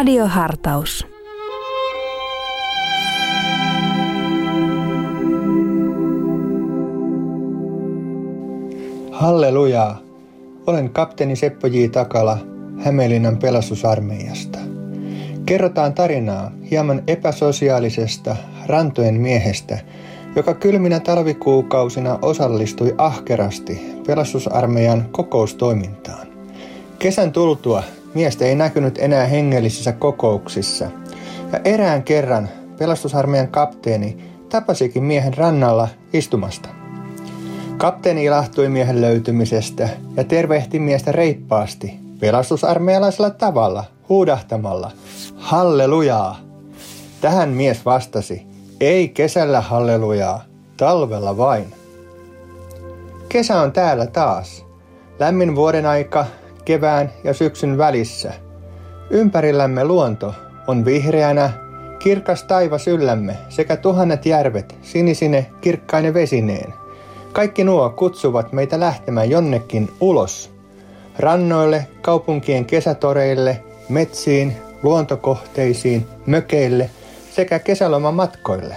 Radiohartaus. Hallelujaa! Olen kapteeni Seppo J. Takala Hämeenlinnan pelastusarmeijasta. Kerrotaan tarinaa hieman epäsosiaalisesta rantojen miehestä, joka kylminä talvikuukausina osallistui ahkerasti pelastusarmeijan kokoustoimintaan. Kesän tultua miestä ei näkynyt enää hengellisissä kokouksissa, ja erään kerran pelastusarmeijan kapteeni tapasikin miehen rannalla istumasta. Kapteeni ilahtui miehen löytymisestä ja tervehti miestä reippaasti pelastusarmeijalaisella tavalla, huudahtamalla, hallelujaa! Tähän mies vastasi, ei kesällä hallelujaa, talvella vain. Kesä on täällä taas, lämmin vuoden aika kevään ja syksyn välissä. Ympärillämme luonto on vihreänä, kirkas taivas yllämme sekä tuhannet järvet sinisine kirkkaine vesineen. Kaikki nuo kutsuvat meitä lähtemään jonnekin ulos. Rannoille, kaupunkien kesätoreille, metsiin, luontokohteisiin, mökeille sekä kesälomamatkoille.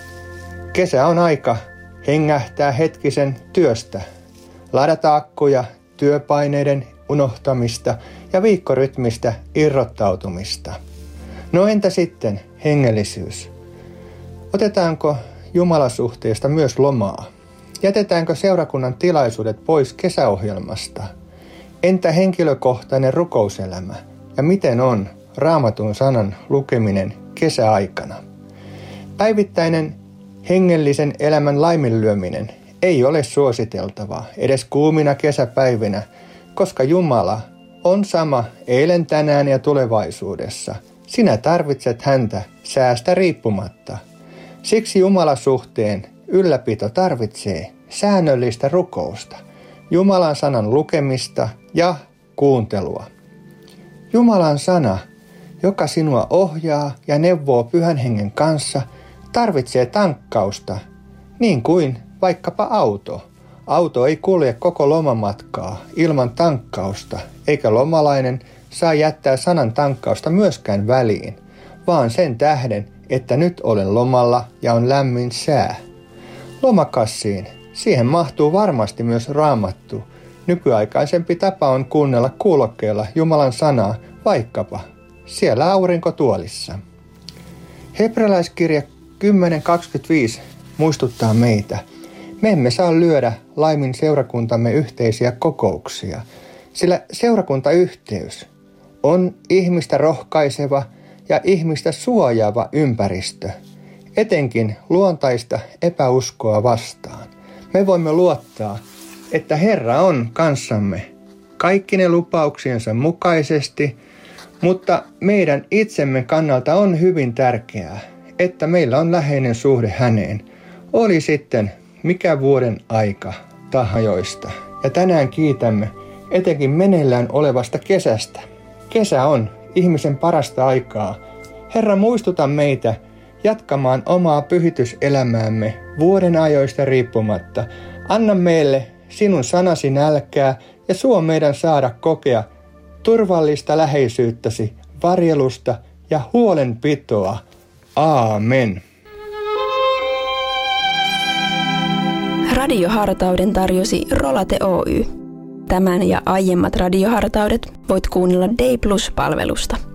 Kesä on aika hengähtää hetkisen työstä, ladata akkuja, työpaineiden unohtamista ja viikkorytmistä irrottautumista. No entä sitten hengellisyys? Otetaanko Jumalasuhteesta myös lomaa? Jätetäänkö seurakunnan tilaisuudet pois kesäohjelmasta? Entä henkilökohtainen rukouselämä? Ja miten on Raamatun sanan lukeminen kesäaikana? Päivittäinen hengellisen elämän laiminlyöminen ei ole suositeltavaa edes kuumina kesäpäivinä, koska Jumala on sama eilen, tänään ja tulevaisuudessa. Sinä tarvitset häntä säästä riippumatta. Siksi Jumalasuhteen ylläpito tarvitsee säännöllistä rukousta, Jumalan sanan lukemista ja kuuntelua. Jumalan sana, joka sinua ohjaa ja neuvoo Pyhän Hengen kanssa, tarvitsee tankkausta, niin kuin vaikkapa auto. Auto ei kulje koko lomamatkaa ilman tankkausta, eikä lomalainen saa jättää sanan tankkausta myöskään väliin, vaan sen tähden, että nyt olen lomalla ja on lämmin sää. Lomakassiin, siihen mahtuu varmasti myös Raamattu. Nykyaikaisempi tapa on kuunnella kuulokkeella Jumalan sanaa, vaikkapa siellä aurinkotuolissa. Hebrealaiskirja 10.25 muistuttaa meitä. Me emme saa lyödä laimin seurakuntamme yhteisiä kokouksia, sillä seurakuntayhteys on ihmistä rohkaiseva ja ihmistä suojaava ympäristö, etenkin luontaista epäuskoa vastaan. Me voimme luottaa, että Herra on kanssamme kaikkine lupauksiensa mukaisesti, mutta meidän itsemme kannalta on hyvin tärkeää, että meillä on läheinen suhde häneen, oli sitten mikä vuoden aika tahajoista. Ja tänään kiitämme etenkin meneillään olevasta kesästä. Kesä on ihmisen parasta aikaa. Herra, muistuta meitä jatkamaan omaa pyhityselämäämme vuoden ajoista riippumatta. Anna meille sinun sanasi nälkää ja suo meidän saada kokea turvallista läheisyyttäsi, varjelusta ja huolenpitoa. Aamen. Radiohartauden tarjosi Rolate Oy. Tämän ja aiemmat radiohartaudet voit kuunnella Day Plus-palvelusta.